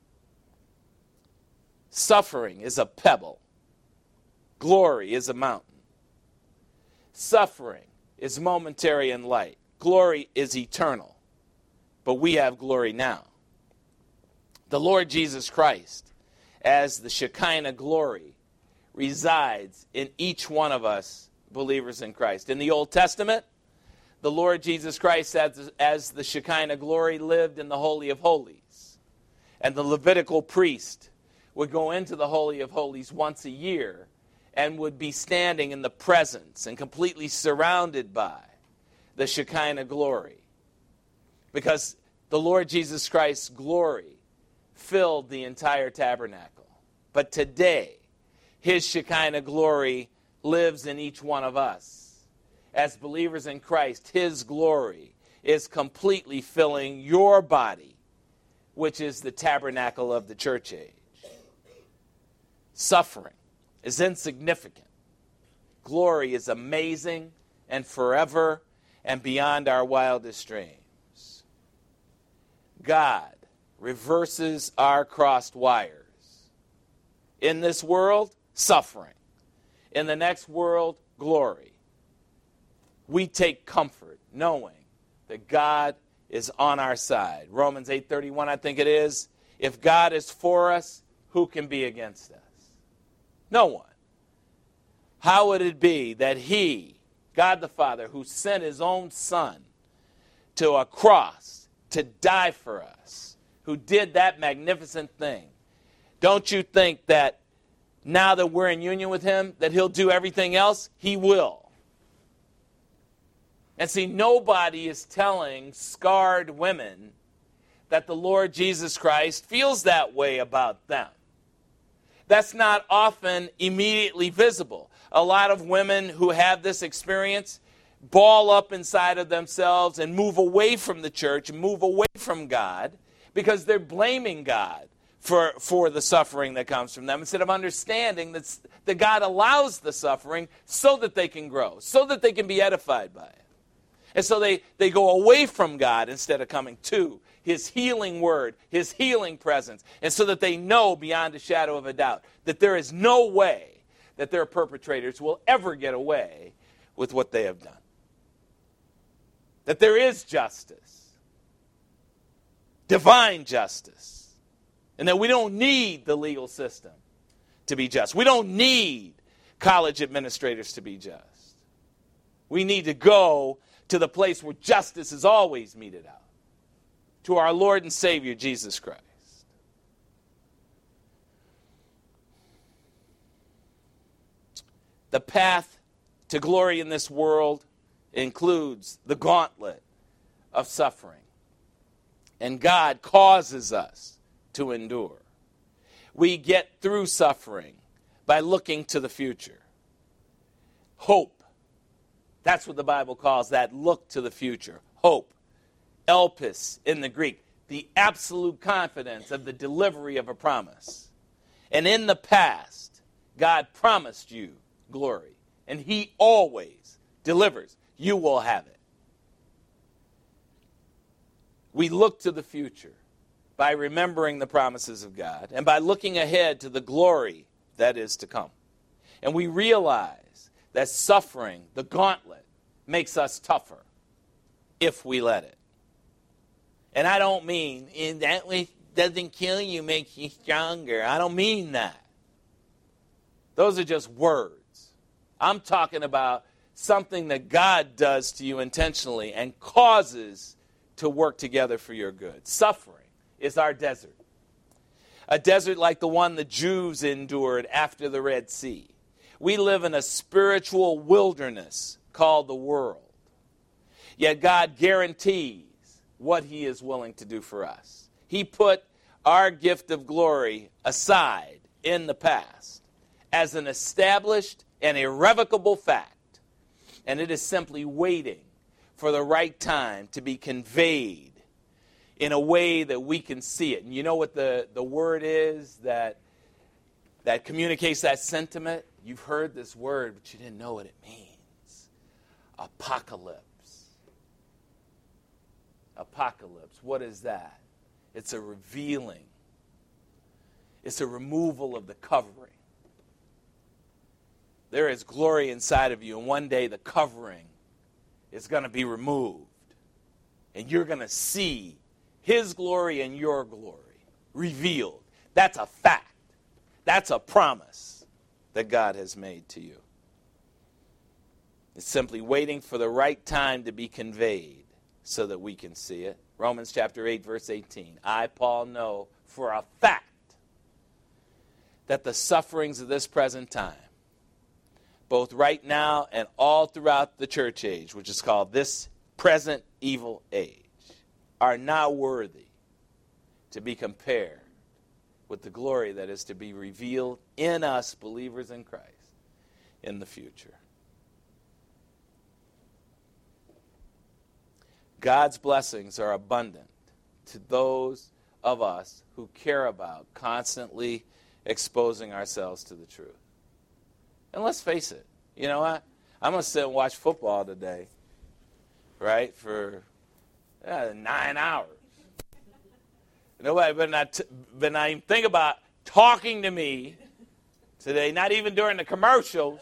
Suffering is a pebble. Glory is a mountain. Suffering is momentary and light. Glory is eternal. But we have glory now. The Lord Jesus Christ, as the Shekinah glory, resides in each one of us believers in Christ. In the Old Testament, the Lord Jesus Christ, as, as the Shekinah glory, lived in the Holy of Holies. And the Levitical priest would go into the Holy of Holies once a year and would be standing in the presence and completely surrounded by the Shekinah glory. Because the Lord Jesus Christ's glory filled the entire tabernacle. But today, his Shekinah glory lives in each one of us. As believers in Christ, his glory is completely filling your body, which is the tabernacle of the church age. Suffering is insignificant. Glory is amazing and forever and beyond our wildest dreams. God reverses our crossed wires. In this world, suffering. In the next world, glory. We take comfort knowing that God is on our side. Romans eight thirty-one, I think it is. If God is for us, who can be against us? No one. How would it be that he, God the Father, who sent his own Son to a cross to die for us, who did that magnificent thing, don't you think that now that we're in union with him, that he'll do everything else? He will. And see, nobody is telling scarred women that the Lord Jesus Christ feels that way about them. That's not often immediately visible. A lot of women who have this experience ball up inside of themselves and move away from the church and move away from God because they're blaming God for, for the suffering that comes from them instead of understanding that, that God allows the suffering so that they can grow, so that they can be edified by it. And so they, they go away from God instead of coming to his healing word, his healing presence, and so that they know beyond a shadow of a doubt that there is no way that their perpetrators will ever get away with what they have done. That there is justice, divine justice, and that we don't need the legal system to be just. We don't need college administrators to be just. We need to go to the place where justice is always meted out, to our Lord and Savior, Jesus Christ. The path to glory in this world includes the gauntlet of suffering. And God causes us to endure. We get through suffering by looking to the future. Hope. That's what the Bible calls that look to the future. Hope. Elpis in the Greek. The absolute confidence of the delivery of a promise. And in the past, God promised you glory. And he always delivers. You will have it. We look to the future by remembering the promises of God and by looking ahead to the glory that is to come. And we realize that suffering, the gauntlet, makes us tougher if we let it. And I don't mean, in that way doesn't kill you, makes you stronger. I don't mean that. Those are just words. I'm talking about something that God does to you intentionally and causes to work together for your good. Suffering is our desert. A desert like the one the Jews endured after the Red Sea. We live in a spiritual wilderness called the world. Yet God guarantees what he is willing to do for us. He put our gift of glory aside in the past as an established and irrevocable fact. And it is simply waiting for the right time to be conveyed in a way that we can see it. And you know what the, the word is that, that communicates that sentiment? You've heard this word, but you didn't know what it means. Apocalypse. Apocalypse. What is that? It's a revealing. It's a removal of the covering. There is glory inside of you, and one day the covering is going to be removed. And you're going to see his glory and your glory revealed. That's a fact. That's a promise that God has made to you. It's simply waiting for the right time to be conveyed so that we can see it. Romans chapter eight, verse eighteen. I, Paul, know for a fact that the sufferings of this present time, both right now and all throughout the church age, which is called this present evil age, are not worthy to be compared with the glory that is to be revealed in us, believers in Christ, in the future. God's blessings are abundant to those of us who care about constantly exposing ourselves to the truth. And let's face it, you know what? I'm going to sit and watch football today, right, for uh, nine hours. Nobody better not, t- better not even think about talking to me today, not even during the commercials,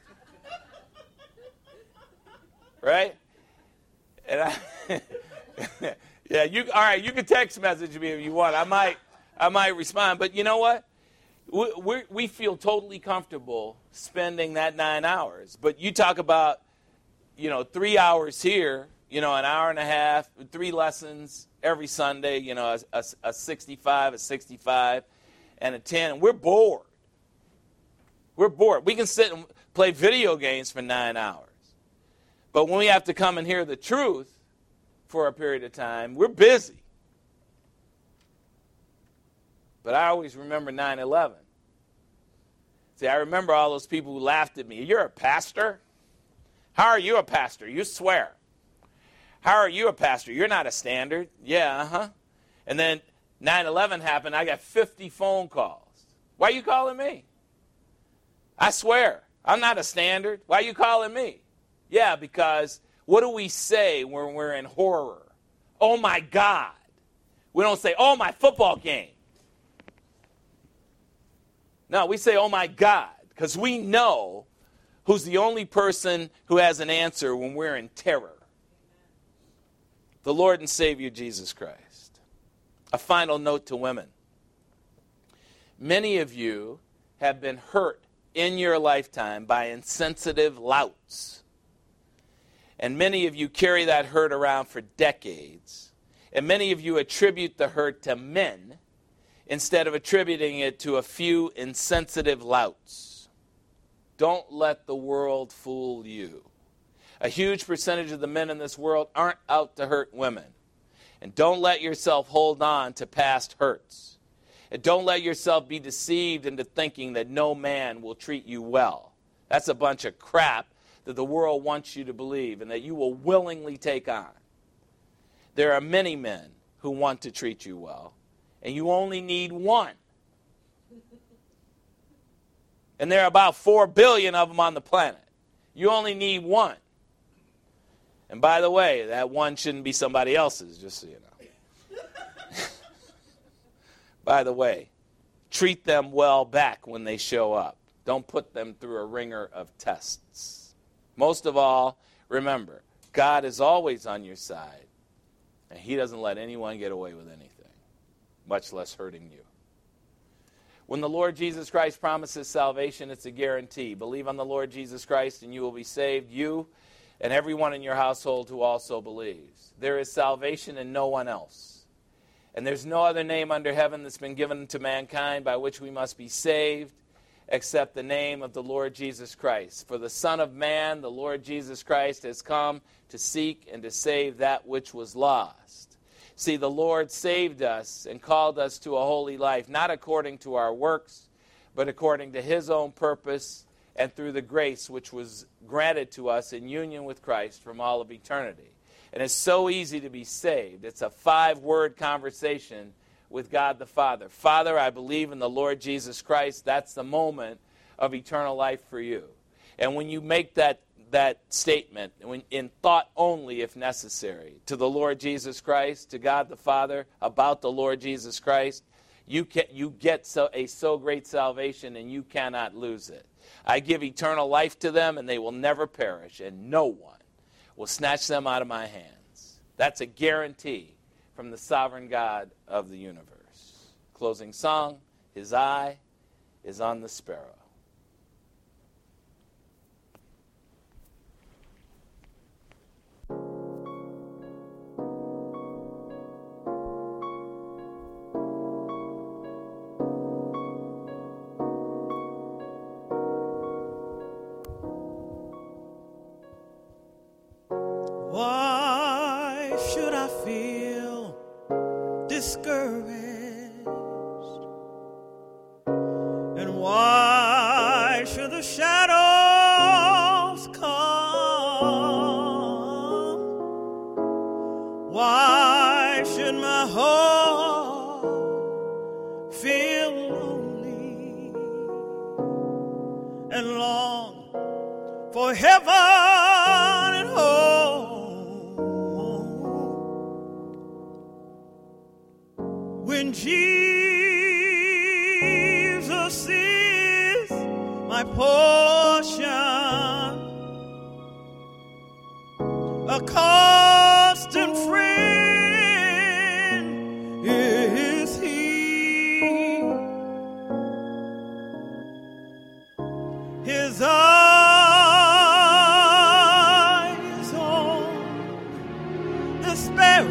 right? And I, yeah, you all right? You can text message me if you want. I might, I might respond. But you know what? We we we feel totally comfortable spending that nine hours. But you talk about, you know, three hours here. You know, an hour and a half, three lessons every Sunday. You know, a, a, a sixty-five, a sixty-five, and a ten. And we're bored. We're bored. We can sit and play video games for nine hours. But when we have to come and hear the truth for a period of time, we're busy. But I always remember nine eleven. See, I remember all those people who laughed at me. You're a pastor? How are you a pastor? You swear. How are you a pastor? You're not a standard. Yeah, uh-huh. And then nine eleven happened. I got fifty phone calls. Why are you calling me? I swear, I'm not a standard. Why are you calling me? Yeah, because what do we say when we're in horror? Oh, my God. We don't say, oh, my football game. No, we say, oh, my God, because we know who's the only person who has an answer when we're in terror. The Lord and Savior Jesus Christ. A final note to women. Many of you have been hurt in your lifetime by insensitive louts. And many of you carry that hurt around for decades. And many of you attribute the hurt to men instead of attributing it to a few insensitive louts. Don't let the world fool you. A huge percentage of the men in this world aren't out to hurt women. And don't let yourself hold on to past hurts. And don't let yourself be deceived into thinking that no man will treat you well. That's a bunch of crap that the world wants you to believe and that you will willingly take on. There are many men who want to treat you well, and you only need one. And there are about four billion of them on the planet. You only need one. And by the way, that one shouldn't be somebody else's, just so you know. By the way, treat them well back when they show up. Don't put them through a ringer of tests. Most of all, remember, God is always on your side, and he doesn't let anyone get away with anything, much less hurting you. When the Lord Jesus Christ promises salvation, it's a guarantee. Believe on the Lord Jesus Christ, and you will be saved, you and everyone in your household who also believes. There is salvation in no one else. And there's no other name under heaven that's been given to mankind by which we must be saved except the name of the Lord Jesus Christ. For the Son of Man, the Lord Jesus Christ, has come to seek and to save that which was lost. See, the Lord saved us and called us to a holy life, not according to our works, but according to his own purpose and through the grace which was granted to us in union with Christ from all of eternity. And it's so easy to be saved. It's a five-word conversation with God the Father. Father, I believe in the Lord Jesus Christ. That's the moment of eternal life for you. And when you make that, that statement, when, in thought only if necessary, to the Lord Jesus Christ, to God the Father, about the Lord Jesus Christ, you, can, you get so, a so great salvation and you cannot lose it. I give eternal life to them, and they will never perish, and no one will snatch them out of my hands. That's a guarantee from the sovereign God of the universe. Closing song, his eye is on the sparrow. Why should I feel discouraged? And why should the shadows come? Why should my heart feel lonely and long for heaven and home? When Jesus is my portion, a constant friend is he. His eyes on the sparrow,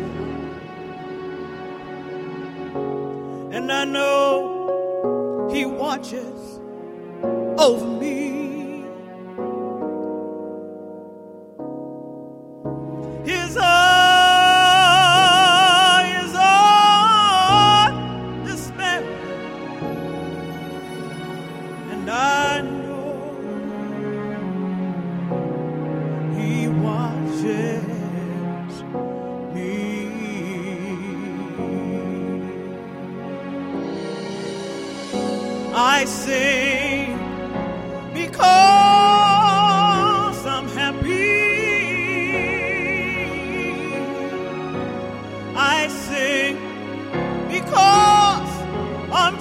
and I know he watches over me. His eye is on the sparrow, and I know he watches me. I sing because I'm happy. I sing because I'm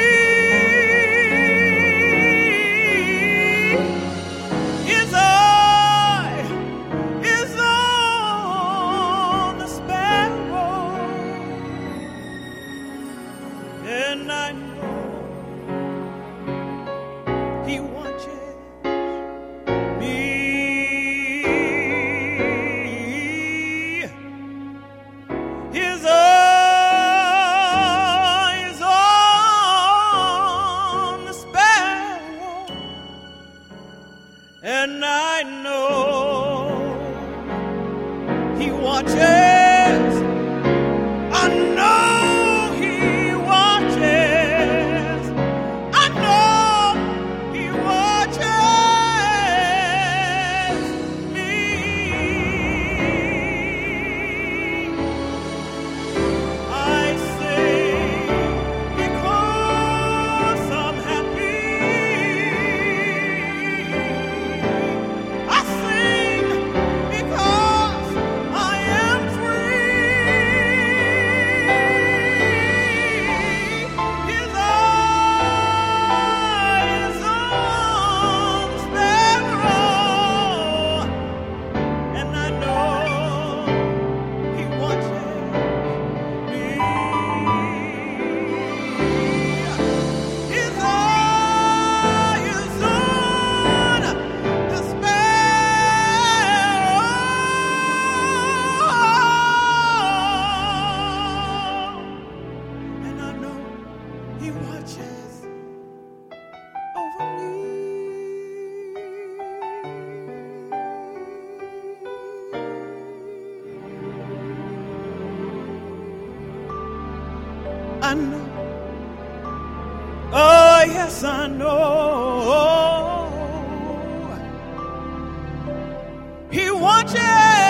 free. His eye is on the sparrow, and I know And I know he watches. I know he watches. I know he watches me. I sing because I'm happy. I sing because I am free. His eyes on sparrow, and I know he watches me. His eyes on the sparrow, and I know he watches over me. I know. Oh, yes, I know. He watches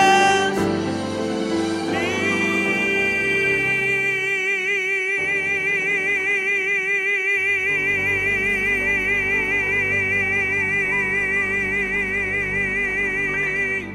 me.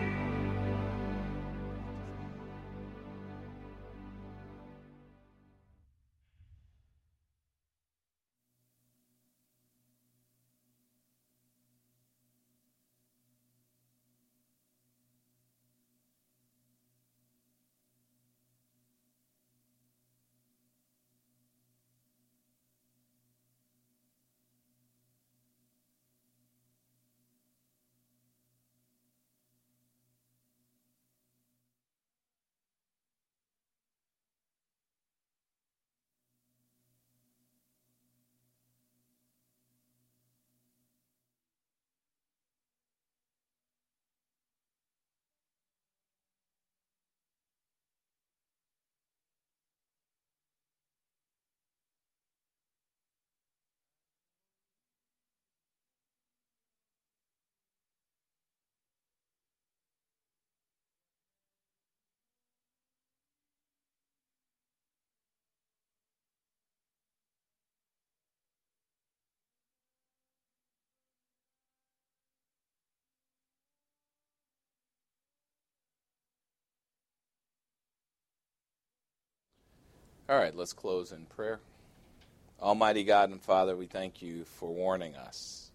All right, let's close in prayer. Almighty God and Father, we thank you for warning us.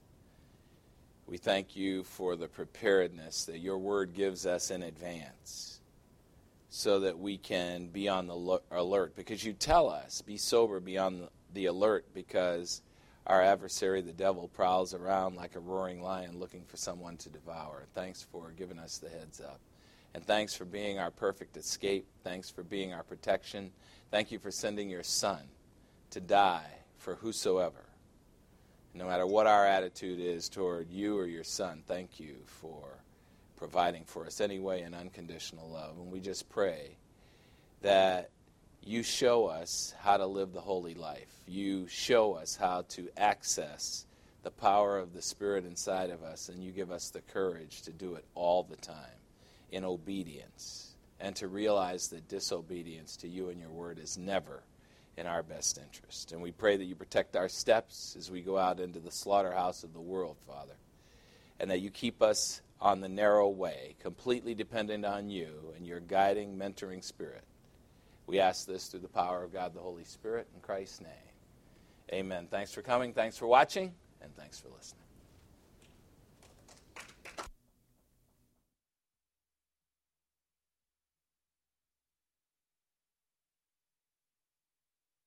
We thank you for the preparedness that your word gives us in advance so that we can be on the lo- alert. Because you tell us, be sober, be on the, the alert, because our adversary, the devil, prowls around like a roaring lion looking for someone to devour. Thanks for giving us the heads up. And thanks for being our perfect escape. Thanks for being our protection. Thank you for sending your Son to die for whosoever. No matter what our attitude is toward you or your Son, thank you for providing for us anyway in unconditional love. And we just pray that you show us how to live the holy life. You show us how to access the power of the Spirit inside of us, and you give us the courage to do it all the time in obedience, and to realize that disobedience to you and your word is never in our best interest. And we pray that you protect our steps as we go out into the slaughterhouse of the world, Father, and that you keep us on the narrow way, completely dependent on you and your guiding, mentoring Spirit. We ask this through the power of God the Holy Spirit, in Christ's name. Amen. Thanks for coming, thanks for watching, and thanks for listening.